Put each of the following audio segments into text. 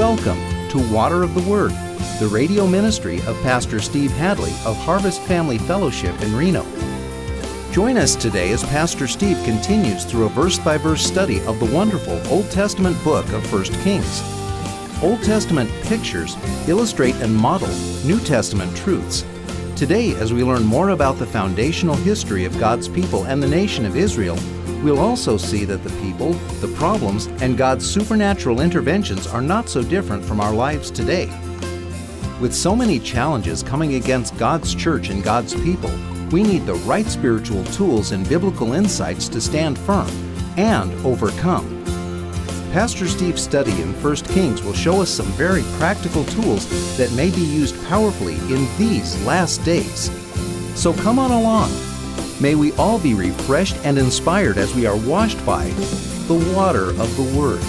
Welcome to Water of the Word, the radio ministry of Pastor Steve Hadley of Harvest Family Fellowship in Reno. Join us today as Pastor Steve continues through a verse-by-verse study of the wonderful Old Testament book of 1 Kings. Old Testament pictures illustrate and model New Testament truths. Today, as we learn more about the foundational history of God's people and the nation of Israel, we'll also see that the people, the problems, and God's supernatural interventions are not so different from our lives today. With so many challenges coming against God's church and God's people, we need the right spiritual tools and biblical insights to stand firm and overcome. Pastor Steve's study in 1 Kings will show us some very practical tools that may be used powerfully in these last days. So come on along. May we all be refreshed and inspired as we are washed by the water of the Word.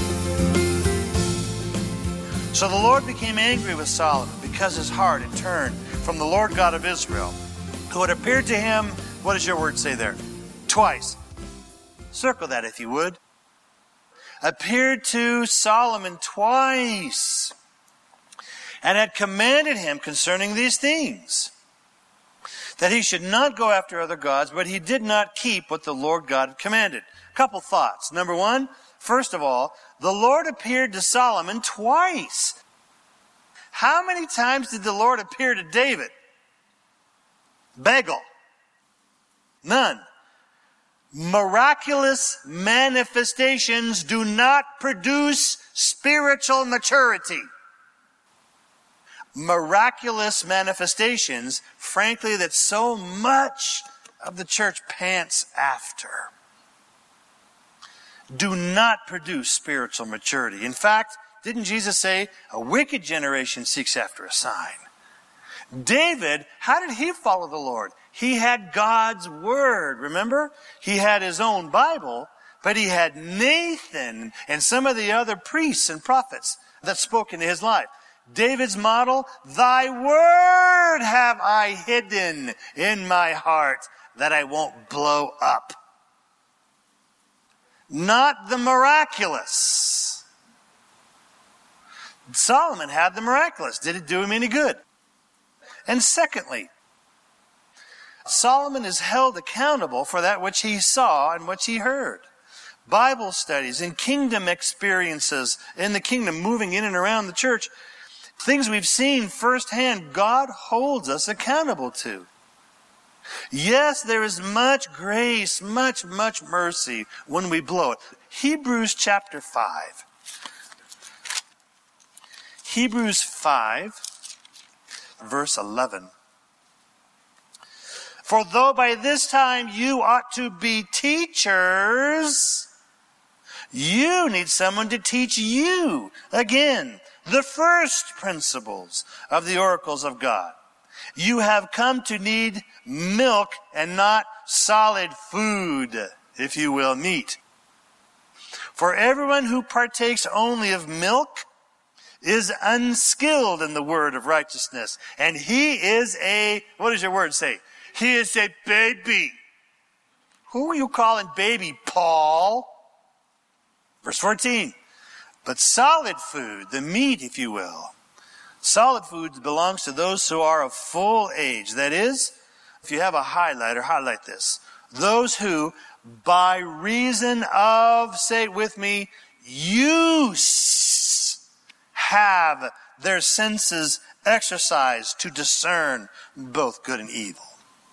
So the Lord became angry with Solomon because his heart had turned from the Lord God of Israel, who had appeared to him, what does your word say there? Twice. Circle that if you would. Appeared to Solomon twice, and had commanded him concerning these things, that he should not go after other gods, but he did not keep what the Lord God had commanded. A couple thoughts. Number one, first of all, the Lord appeared to Solomon twice. How many times did the Lord appear to David? Bagel. None. Miraculous manifestations do not produce spiritual maturity. Miraculous manifestations, frankly, that so much of the church pants after, do not produce spiritual maturity. In fact, didn't Jesus say, a wicked generation seeks after a sign? David, how did he follow the Lord? He had God's Word, remember? He had his own Bible, but he had Nathan and some of the other priests and prophets that spoke into his life. David's model, thy word have I hidden in my heart that I won't blow up. Not the miraculous. Solomon had the miraculous. Did it do him any good? And secondly, Solomon is held accountable for that which he saw and which he heard. Bible studies and kingdom experiences in the kingdom, moving in and around the church, things we've seen firsthand, God holds us accountable to. Yes, there is much grace, much mercy when we blow it. Hebrews chapter 5. Hebrews 5, verse 11. For though by this time you ought to be teachers, you need someone to teach you, again, the first principles of the oracles of God. You have come to need milk and not solid food, if you will, meat. For everyone who partakes only of milk is unskilled in the word of righteousness. And he is what does your word say? He is a baby. Who are you calling baby, Paul? Verse 14. But solid food, the meat, if you will, solid food belongs to those who are of full age. That is, if you have a highlighter, highlight this. Those who, by reason of, say it with me, use, have their senses exercised to discern both good and evil.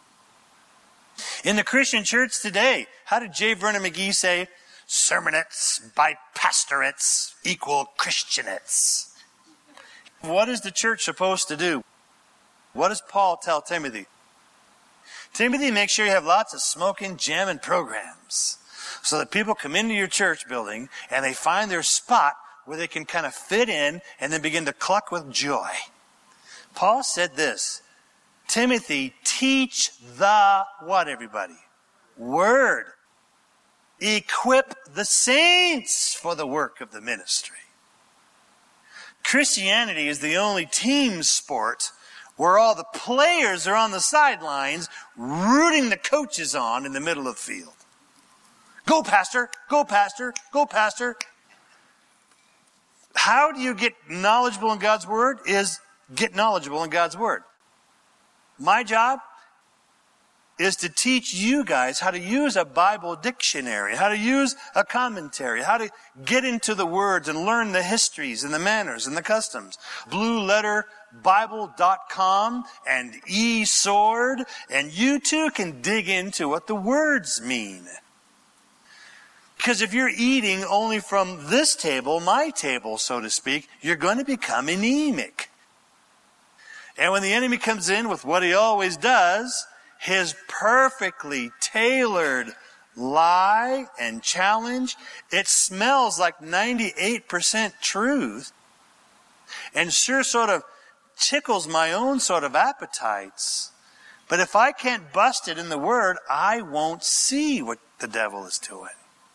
In the Christian church today, how did J. Vernon McGee say? Sermonettes by pastorates equal Christianettes. What is the church supposed to do? What does Paul tell Timothy? Timothy, make sure you have lots of smoking, jamming programs so that people come into your church building and they find their spot where they can kind of fit in and then begin to cluck with joy. Paul said this, Timothy, teach the what, everybody? Word. Equip the saints for the work of the ministry. Christianity is the only team sport where all the players are on the sidelines rooting the coaches on in the middle of the field. Go, pastor, go, pastor, go, pastor. How do you get knowledgeable in God's Word? Is get knowledgeable in God's Word. My job is to teach you guys how to use a Bible dictionary, how to use a commentary, how to get into the words and learn the histories and the manners and the customs. BlueLetterBible.com and eSword, and you too can dig into what the words mean. Because if you're eating only from this table, my table, so to speak, you're going to become anemic. And when the enemy comes in with what he always does, his perfectly tailored lie and challenge, it smells like 98% truth and sure sort of tickles my own sort of appetites. But if I can't bust it in the Word, I won't see what the devil is doing.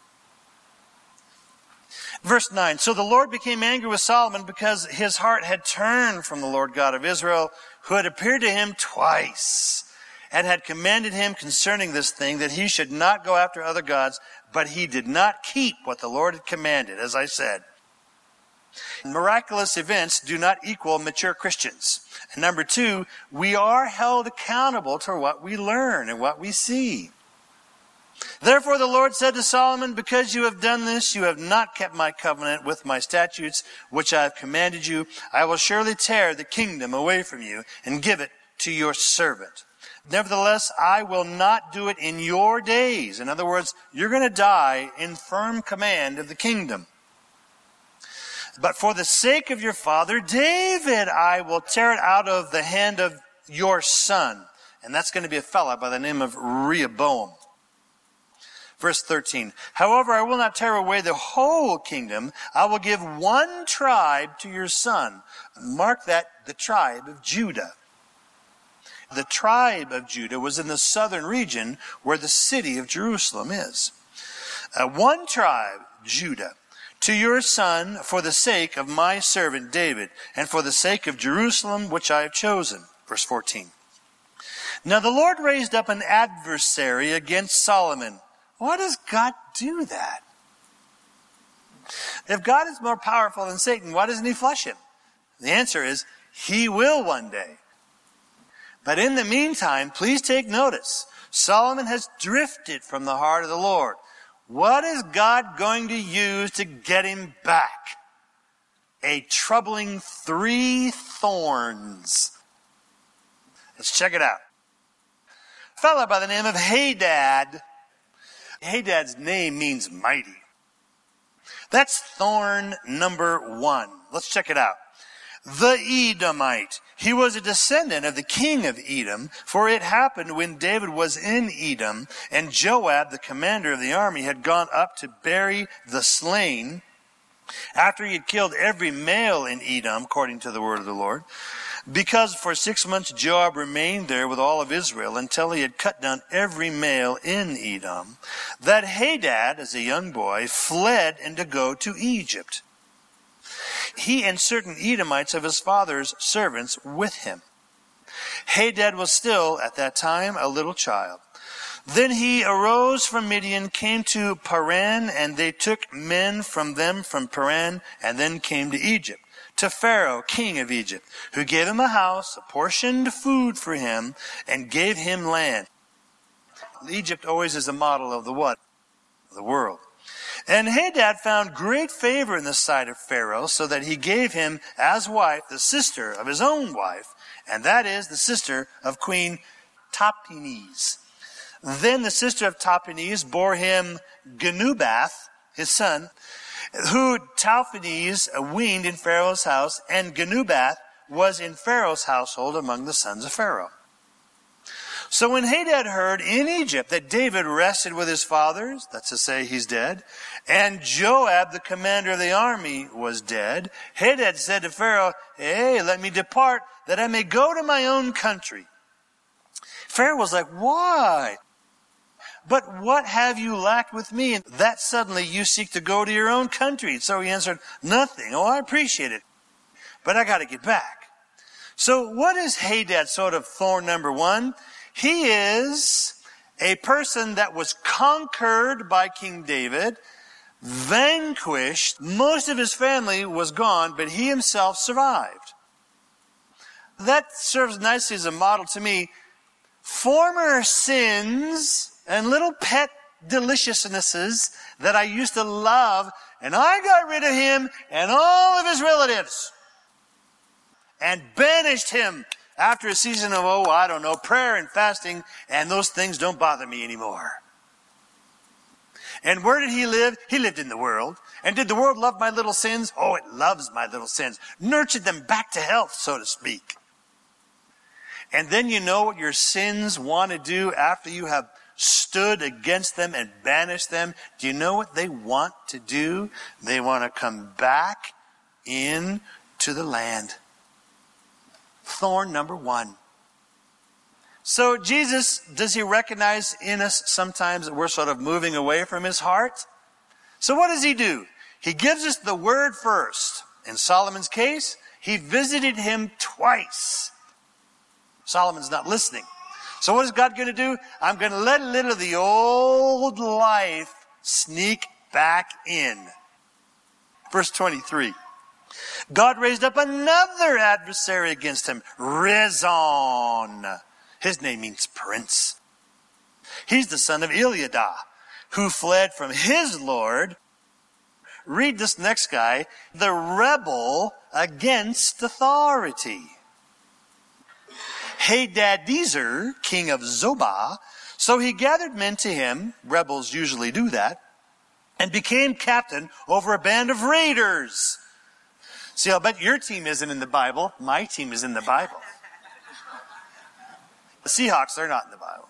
Verse 9, so the Lord became angry with Solomon because his heart had turned from the Lord God of Israel, who had appeared to him twice, and had commanded him concerning this thing, that he should not go after other gods, but he did not keep what the Lord had commanded, as I said. Miraculous events do not equal mature Christians. And number 2, we are held accountable to what we learn and what we see. Therefore the Lord said to Solomon, because you have done this, you have not kept my covenant with my statutes, which I have commanded you. I will surely tear the kingdom away from you and give it to your servant. Nevertheless, I will not do it in your days. In other words, you're going to die in firm command of the kingdom. But for the sake of your father David, I will tear it out of the hand of your son. And that's going to be a fellow by the name of Rehoboam. Verse 13, however, I will not tear away the whole kingdom. I will give one tribe to your son. Mark that, the tribe of Judah. The tribe of Judah was in the southern region where the city of Jerusalem is. One tribe, Judah, to your son for the sake of my servant David, and for the sake of Jerusalem which I have chosen. Verse 14. Now the Lord raised up an adversary against Solomon. Why does God do that? If God is more powerful than Satan, why doesn't he flush him? The answer is, he will one day. But in the meantime, please take notice. Solomon has drifted from the heart of the Lord. What is God going to use to get him back? A troubling 3 thorns. Let's check it out. A fellow by the name of Hadad. Hadad's name means mighty. That's thorn number 1. Let's check it out. The Edomite. He was a descendant of the king of Edom, for it happened when David was in Edom, and Joab, the commander of the army, had gone up to bury the slain, after he had killed every male in Edom, according to the word of the Lord, because for 6 months Joab remained there with all of Israel until he had cut down every male in Edom, that Hadad, as a young boy, fled and to go to Egypt. He and certain Edomites of his father's servants with him. Hadad was still, at that time, a little child. Then he arose from Midian, came to Paran, and they took men from them from Paran, and then came to Egypt, to Pharaoh, king of Egypt, who gave him a house, apportioned food for him, and gave him land. Egypt always is a model of the what? The world. And Hadad found great favor in the sight of Pharaoh, so that he gave him as wife the sister of his own wife, and that is the sister of Queen Tahpenes. Then the sister of Tahpenes bore him Genubath, his son, who Tahpenes weaned in Pharaoh's house, and Genubath was in Pharaoh's household among the sons of Pharaoh. So when Hadad heard in Egypt that David rested with his fathers, that's to say he's dead, and Joab, the commander of the army, was dead, Hadad said to Pharaoh, hey, let me depart, that I may go to my own country. Pharaoh was like, why? But what have you lacked with me, that suddenly you seek to go to your own country? So he answered, nothing. Oh, I appreciate it, but I got to get back. So what is Hadad's sort of thorn number 1? He is a person that was conquered by King David, vanquished. Most of his family was gone, but he himself survived. That serves nicely as a model to me. Former sins and little pet deliciousnesses that I used to love, and I got rid of him and all of his relatives and banished him after a season of, prayer and fasting, and those things don't bother me anymore. And where did he live? He lived in the world. And did the world love my little sins? Oh, it loves my little sins. Nurtured them back to health, so to speak. And then you know what your sins want to do after you have stood against them and banished them? Do you know what they want to do? They want to come back into the land. Thorn number 1. So Jesus, does he recognize in us sometimes that we're sort of moving away from his heart? So what does he do? He gives us the word first. In Solomon's case, he visited him twice. Solomon's not listening. So what is God going to do? I'm going to let a little of the old life sneak back in. Verse 23. God raised up another adversary against him, Rezon. His name means prince. He's the son of Eliadah, who fled from his Lord. Read this next guy, the rebel against authority. Hadadezer, king of Zobah, so he gathered men to him, rebels usually do that, and became captain over a band of raiders. See, I'll bet your team isn't in the Bible. My team is in the Bible. The Seahawks, they're not in the Bible.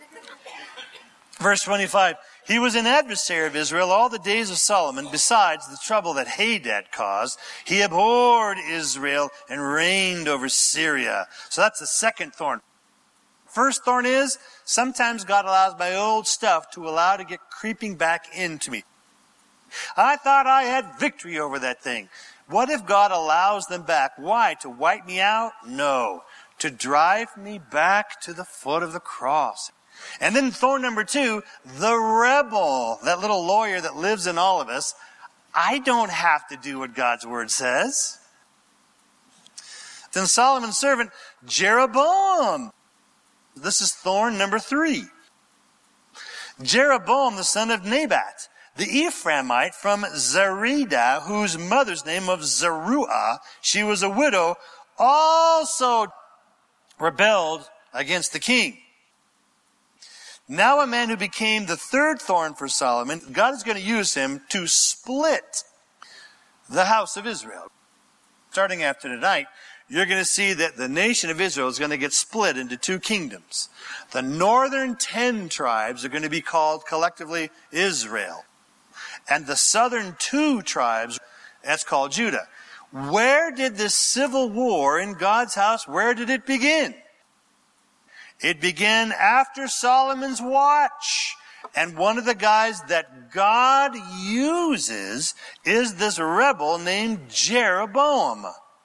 Verse 25, he was an adversary of Israel all the days of Solomon. Besides the trouble that Hadad caused, he abhorred Israel and reigned over Syria. So that's the second thorn. First thorn is, sometimes God allows my old stuff to allow to get creeping back into me. I thought I had victory over that thing. What if God allows them back? Why? To wipe me out? No. To drive me back to the foot of the cross. And then thorn number 2, the rebel, that little lawyer that lives in all of us. I don't have to do what God's word says. Then Solomon's servant, Jeroboam. This is thorn number 3. Jeroboam, the son of Nebat, the Ephraimite from Zerida, whose mother's name was Zeruah, she was a widow, also rebelled against the king. Now a man who became the third thorn for Solomon, God is going to use him to split the house of Israel. Starting after tonight, you're going to see that the nation of Israel is going to get split into 2 kingdoms. The northern 10 tribes are going to be called collectively Israel. And the southern 2 tribes, that's called Judah. Where did this civil war in God's house, where did it begin? It began after Solomon's watch. And one of the guys that God uses is this rebel named Jeroboam.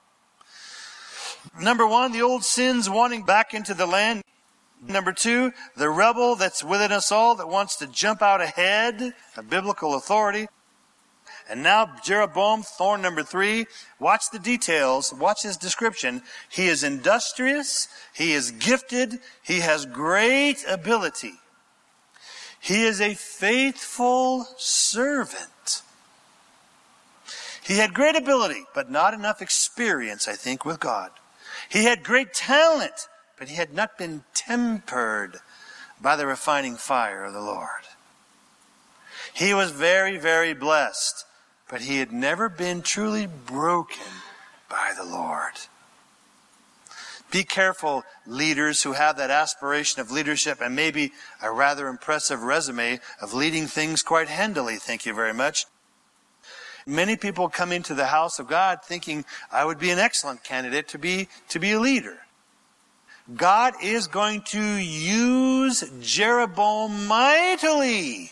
Number 1, the old sins wanting back into the land. Number 2, the rebel that's within us all that wants to jump out ahead of biblical authority. And now Jeroboam, thorn number 3. Watch the details. Watch his description. He is industrious. He is gifted. He has great ability. He is a faithful servant. He had great ability, but not enough experience, I think, with God. He had great talent, but he had not been tempered by the refining fire of the Lord. He was very, very blessed, but he had never been truly broken by the Lord. Be careful, leaders who have that aspiration of leadership and maybe a rather impressive resume of leading things quite handily. Thank you very much. Many people come into the house of God thinking, I would be an excellent candidate to be a leader. God is going to use Jeroboam mightily,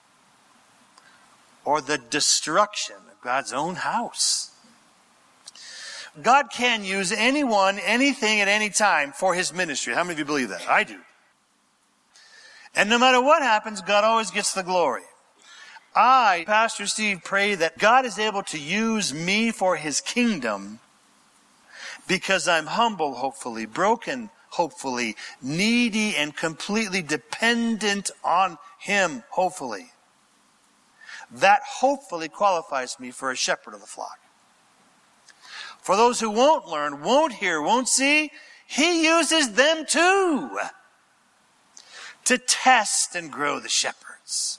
or the destruction of God's own house. God can use anyone, anything, at any time for his ministry. How many of you believe that? I do. And no matter what happens, God always gets the glory. I, Pastor Steve, pray that God is able to use me for His kingdom because I'm humble, hopefully, broken, hopefully, needy and completely dependent on Him, hopefully. That hopefully qualifies me for a shepherd of the flock. For those who won't learn, won't hear, won't see, He uses them too to test and grow the shepherds.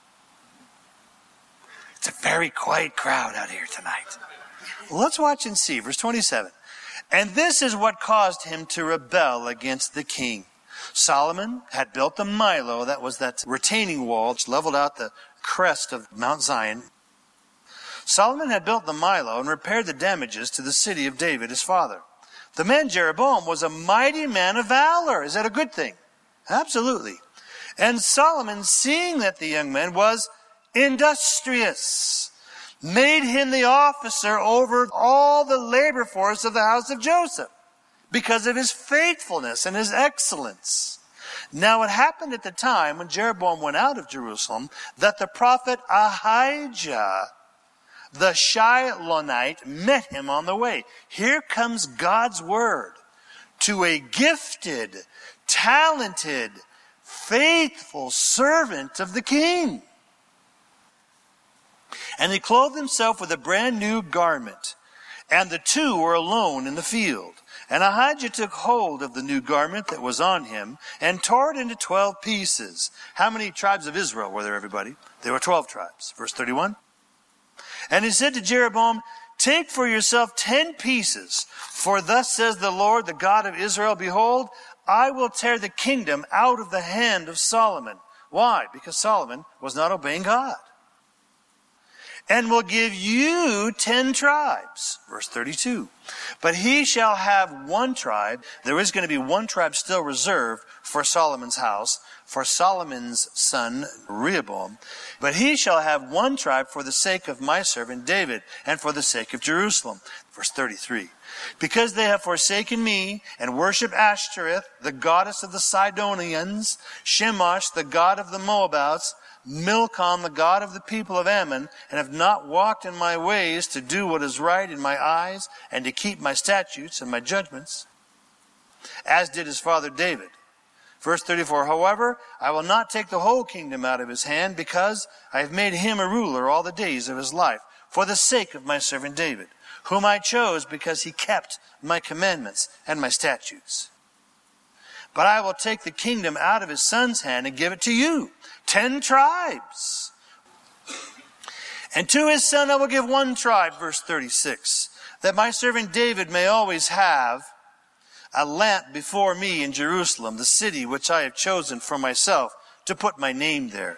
It's a very quiet crowd out here tonight. Well, let's watch and see. Verse 27. And this is what caused him to rebel against the king. Solomon had built the Milo, that was that retaining wall which leveled out the crest of Mount Zion. Solomon had built the Milo and repaired the damages to the city of David, his father. The man Jeroboam was a mighty man of valor. Is that a good thing? Absolutely. And Solomon, seeing that the young man was industrious, made him the officer over all the labor force of the house of Joseph because of his faithfulness and his excellence. Now it happened at the time when Jeroboam went out of Jerusalem that the prophet Ahijah, the Shilonite, met him on the way. Here comes God's word to a gifted, talented, faithful servant of the king. And he clothed himself with a brand new garment, and the two were alone in the field. And Ahijah took hold of the new garment that was on him and tore it into 12 pieces. How many tribes of Israel were there, everybody? There were 12 tribes. Verse 31. And he said to Jeroboam, take for yourself 10 pieces, for thus says the Lord, the God of Israel, behold, I will tear the kingdom out of the hand of Solomon. Why? Because Solomon was not obeying God. And will give you 10 tribes. Verse 32. But he shall have one tribe. There is going to be one tribe still reserved for Solomon's house, for Solomon's son Rehoboam. But he shall have one tribe for the sake of my servant David, and for the sake of Jerusalem. Verse 33. Because they have forsaken me, and worship Ashtoreth, the goddess of the Sidonians, Chemosh, the god of the Moabites, Milcom, the god of the people of Ammon, and have not walked in my ways to do what is right in my eyes, and to keep my statutes and my judgments, as did his father David. Verse 34, however, I will not take the whole kingdom out of his hand, because I have made him a ruler all the days of his life, for the sake of my servant David, whom I chose because he kept my commandments and my statutes. But I will take the kingdom out of his son's hand and give it to you, 10 tribes. And to his son I will give one tribe, verse 36, that my servant David may always have a lamp before me in Jerusalem, the city which I have chosen for myself, to put my name there.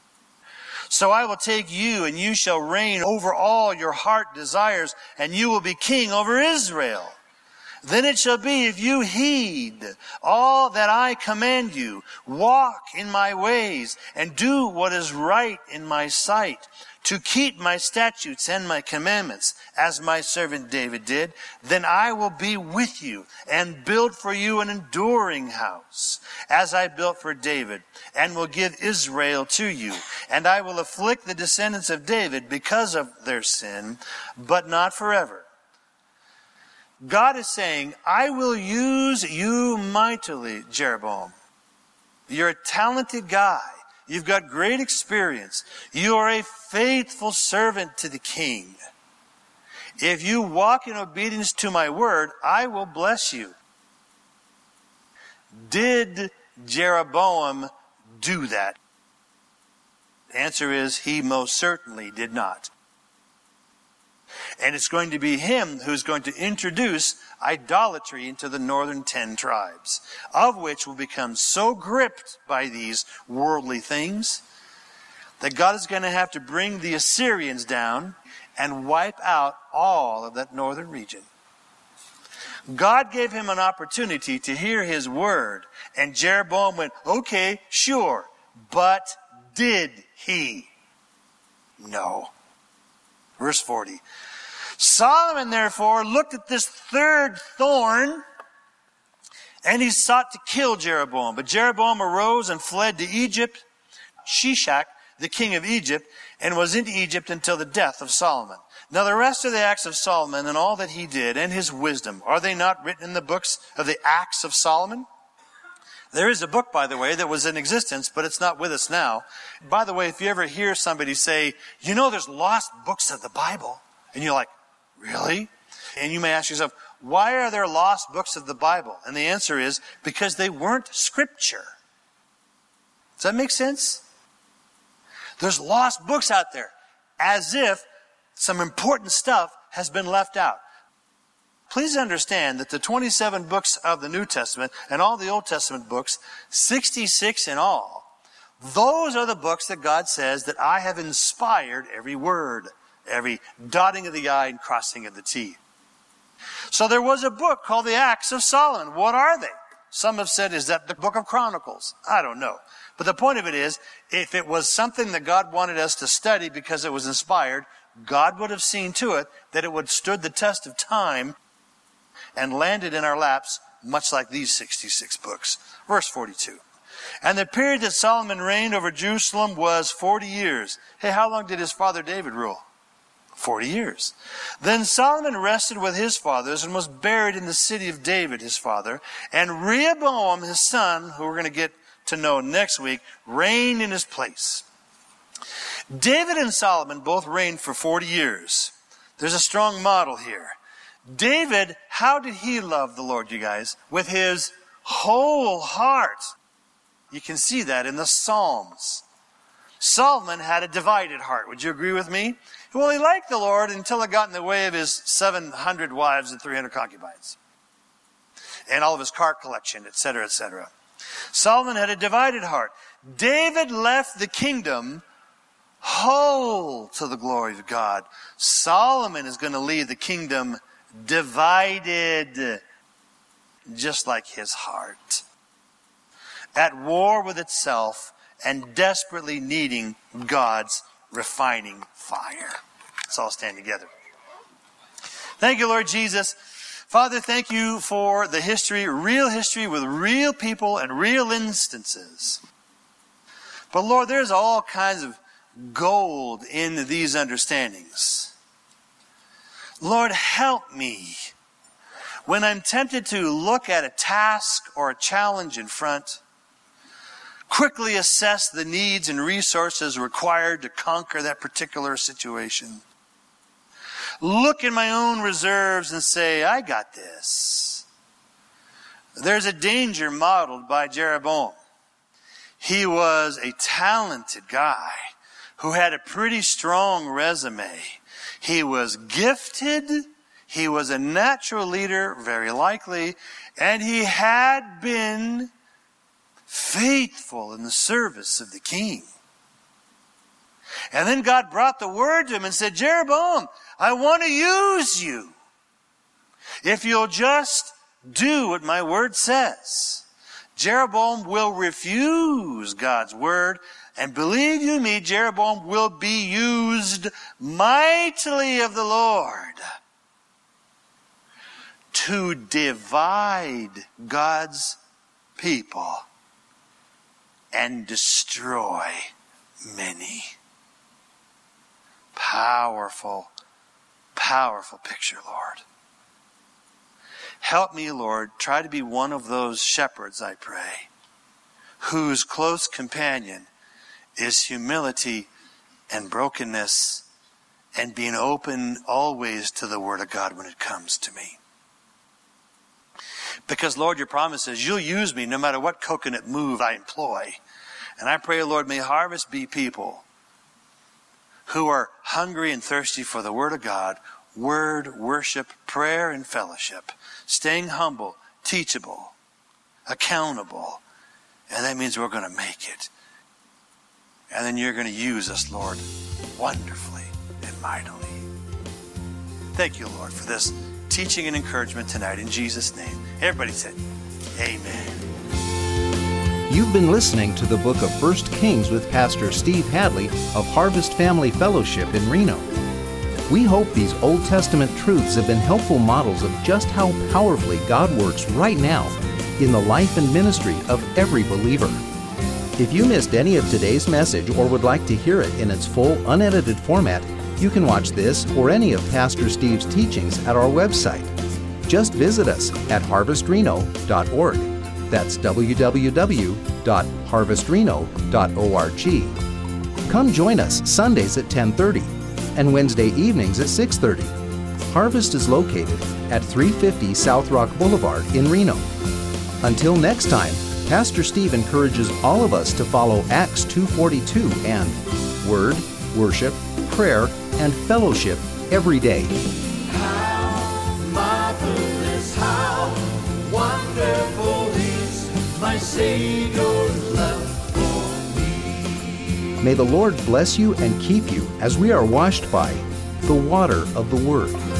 So I will take you, and you shall reign over all your heart desires, and you will be king over Israel. Then it shall be, if you heed all that I command you, walk in my ways, and do what is right in my sight, to keep my statutes and my commandments, as my servant David did, then I will be with you, and build for you an enduring house, as I built for David, and will give Israel to you. And I will afflict the descendants of David because of their sin, but not forever. God is saying, I will use you mightily, Jeroboam. You're a talented guy. You've got great experience. You are a faithful servant to the king. If you walk in obedience to my word, I will bless you. Did Jeroboam do that? The answer is he most certainly did not. And it's going to be him who's going to introduce idolatry into the northern 10 tribes, of which will become so gripped by these worldly things that God is going to have to bring the Assyrians down and wipe out all of that northern region. God gave him an opportunity to hear his word, and Jeroboam went, okay, sure, but did he? No. Verse 40. Solomon, therefore, looked at this third thorn, and he sought to kill Jeroboam. But Jeroboam arose and fled to Egypt, Shishak, the king of Egypt, and was in Egypt until the death of Solomon. Now the rest of the acts of Solomon and all that he did and his wisdom, are they not written in the books of the acts of Solomon? There is a book, by the way, that was in existence, but it's not with us now. By the way, if you ever hear somebody say, you know, there's lost books of the Bible, and you're like, really? And you may ask yourself, why are there lost books of the Bible? And the answer is, because they weren't Scripture. Does that make sense? There's lost books out there, as if some important stuff has been left out. Please understand that the 27 books of the New Testament and all the Old Testament books, 66 in all, those are the books that God says that I have inspired every word, every dotting of the I and crossing of the T. So there was a book called the Acts of Solomon. What are they? Some have said, is that the book of Chronicles? I don't know. But the point of it is, if it was something that God wanted us to study because it was inspired, God would have seen to it that it would stood the test of time and landed in our laps, much like these 66 books. Verse 42. And the period that Solomon reigned over Jerusalem was 40 years. Hey, how long did his father David rule? 40 years. Then Solomon rested with his fathers and was buried in the city of David, his father. And Rehoboam, his son, who we're going to get to know next week, reigned in his place. David and Solomon both reigned for 40 years. There's a strong model here. David, how did he love the Lord, you guys? With his whole heart. You can see that in the Psalms. Solomon had a divided heart. Would you agree with me? Well, he liked the Lord until it got in the way of his 700 wives and 300 concubines. And all of his car collection, etc., etc. Solomon had a divided heart. David left the kingdom whole to the glory of God. Solomon is going to leave the kingdom divided, just like his heart. At war with itself and desperately needing God's refining fire. Let's all stand together. Thank you, Lord Jesus. Father, thank you for the history with real people and real instances. But Lord, there's all kinds of gold in these understandings. Lord, help me when I'm tempted to look at a task or a challenge in front, quickly assess the needs and resources required to conquer that particular situation. Look in my own reserves and say, I got this. There's a danger modeled by Jeroboam. He was a talented guy who had a pretty strong resume. He was gifted. He was a natural leader, very likely, and he had been faithful in the service of the king. And then God brought the word to him and said, Jeroboam, I want to use you. If you'll just do what my word says. Jeroboam will refuse God's word, and believe you me, Jeroboam will be used mightily of the Lord to divide God's people and destroy many. Powerful, powerful picture, Lord. Help me, Lord, try to be one of those shepherds, I pray, whose close companion is humility and brokenness and being open always to the Word of God when it comes to me. Because, Lord, your promise is you'll use me no matter what coconut move I employ. And I pray, Lord, may Harvest be people who are hungry and thirsty for the Word of God, word, worship, prayer, and fellowship, staying humble, teachable, accountable. And that means we're going to make it. And then you're going to use us, Lord, wonderfully and mightily. Thank you, Lord, for this teaching and encouragement tonight in Jesus' name. Everybody said, amen. You've been listening to the book of 1 Kings with Pastor Steve Hadley of Harvest Family Fellowship in Reno. We hope these Old Testament truths have been helpful models of just how powerfully God works right now in the life and ministry of every believer. If you missed any of today's message or would like to hear it in its full, unedited format, you can watch this or any of Pastor Steve's teachings at our website. Just visit us at harvestreno.org. That's www.harvestreno.org. Come join us Sundays at 10:30 and Wednesday evenings at 6:30. Harvest is located at 350 South Rock Boulevard in Reno. Until next time, Pastor Steve encourages all of us to follow Acts 2:42 and Word, Worship, Prayer, and Fellowship every day. How marvelous, how wonderful is my Savior's love for me. May the Lord bless you and keep you as we are washed by the water of the Word.